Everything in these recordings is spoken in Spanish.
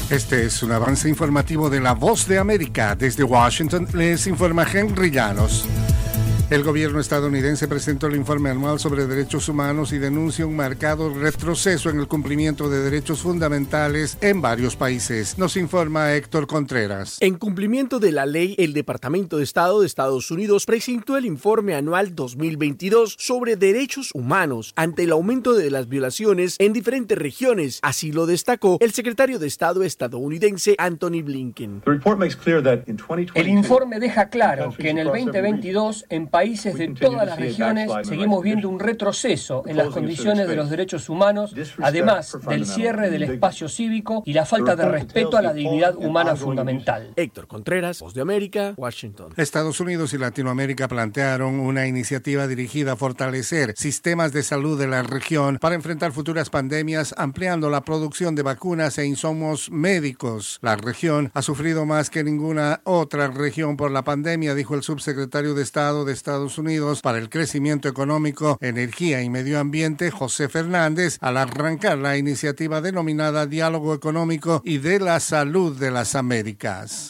Este es un avance informativo de La Voz de América. Desde Washington les informa Henry Llanos. El gobierno estadounidense presentó el informe anual sobre derechos humanos y denuncia un marcado retroceso en el cumplimiento de derechos fundamentales en varios países. Nos informa Héctor Contreras. En cumplimiento de la ley, el Departamento de Estado de Estados Unidos presentó el informe anual 2022 sobre derechos humanos ante el aumento de las violaciones en diferentes regiones. Así lo destacó el secretario de Estado estadounidense Antony Blinken. El informe deja claro que en el 2022, en países de todas las regiones, seguimos viendo un retroceso en las condiciones de los derechos humanos, además del cierre del espacio cívico y la falta de respeto a la dignidad humana fundamental. Héctor Contreras, Voz de América, Washington. Estados Unidos y Latinoamérica plantearon una iniciativa dirigida a fortalecer sistemas de salud de la región para enfrentar futuras pandemias, ampliando la producción de vacunas e insumos médicos. La región ha sufrido más que ninguna otra región por la pandemia, dijo el subsecretario de Estado de Estados Unidos para el Crecimiento Económico, Energía y Medio Ambiente, José Fernández, al arrancar la iniciativa denominada Diálogo Económico y de la Salud de las Américas.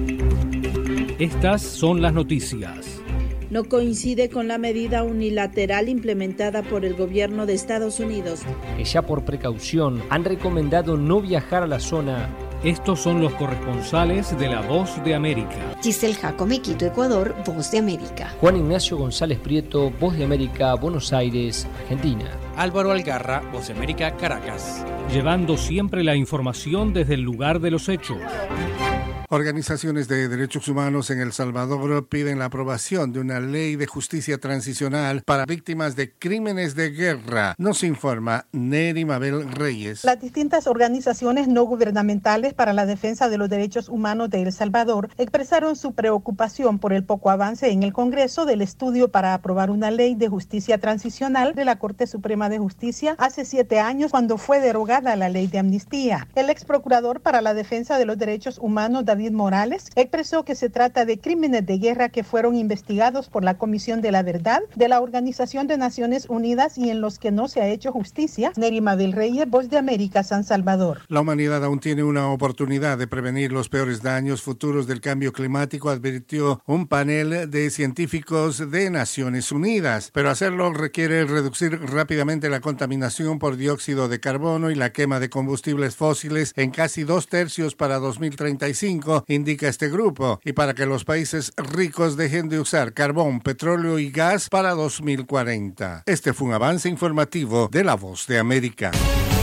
Estas son las noticias. No coincide con la medida unilateral implementada por el gobierno de Estados Unidos, que ya por precaución han recomendado no viajar a la zona. Estos son los corresponsales de La Voz de América. Giselle Jacome, Quito, Ecuador, Voz de América. Juan Ignacio González Prieto, Voz de América, Buenos Aires, Argentina. Álvaro Algarra, Voz de América, Caracas. Llevando siempre la información desde el lugar de los hechos. Organizaciones de derechos humanos en El Salvador piden la aprobación de una ley de justicia transicional para víctimas de crímenes de guerra. Nos informa Neri Mabel Reyes. Las distintas organizaciones no gubernamentales para la defensa de los derechos humanos de El Salvador expresaron su preocupación por el poco avance en el Congreso del estudio para aprobar una ley de justicia transicional de la Corte Suprema de Justicia hace 7 años, cuando fue derogada la ley de amnistía. El ex procurador para la defensa de los derechos humanos, David Morales, expresó que se trata de crímenes de guerra que fueron investigados por la Comisión de la Verdad de la Organización de Naciones Unidas y en los que no se ha hecho justicia. Neri Mabel Reyes, Voz de América, San Salvador. La humanidad aún tiene una oportunidad de prevenir los peores daños futuros del cambio climático, advirtió un panel de científicos de Naciones Unidas. Pero hacerlo requiere reducir rápidamente la contaminación por dióxido de carbono y la quema de combustibles fósiles en casi 2/3 para 2035, indica este grupo, y para que los países ricos dejen de usar carbón, petróleo y gas para 2040. Este fue un avance informativo de La Voz de América.